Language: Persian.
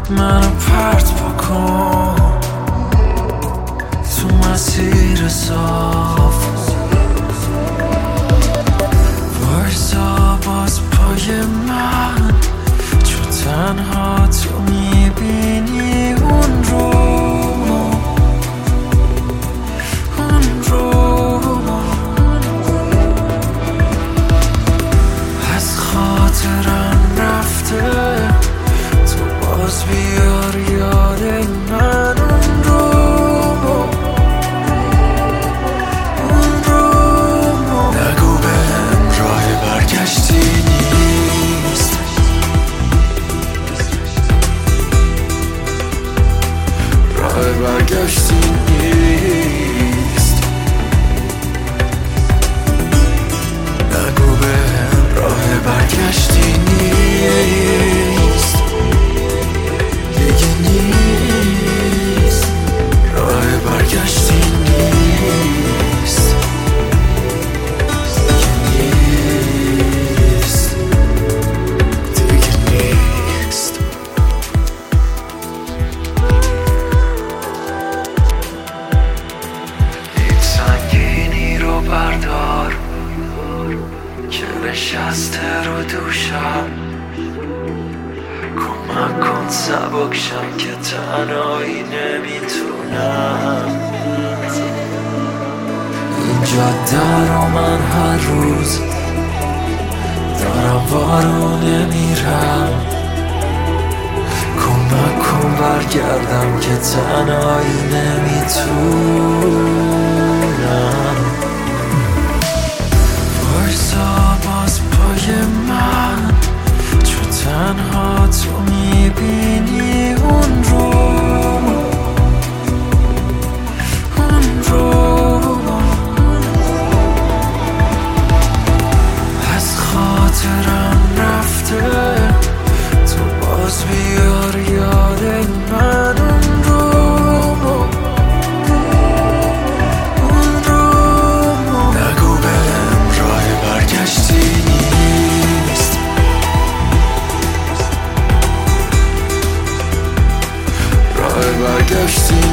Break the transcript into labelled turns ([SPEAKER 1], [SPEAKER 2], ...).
[SPEAKER 1] منو پرت بکن تو مسیر صاف، وایسا باز پای من، چون تنها تو میبینی اون رو از خاطرم رفته، تو باز بیار یاد من اون رو نگو بهم راه برگشتی نیست، راه برگشتی نیست، نگو بهم راه برگشتی نیست، دیگه نیست، راه برگشتی نیست، دیگه نیست، دیگه نیست. این سنگینی رو بردار که نشسته رو دوشم، کمک کن سبک شم که تنهایی نمیتونم. این جاده رو من هر روز دارم وارو نمیرم، کمک کن برگردم که تنهایی نمیتونم. وایسا باز پای من، چون تنها تو میبینی اون رو از خاطرم رفته، تو باز بیار یاد من اون رو نگو بهم راه برگشتی نیست، راه برگشتی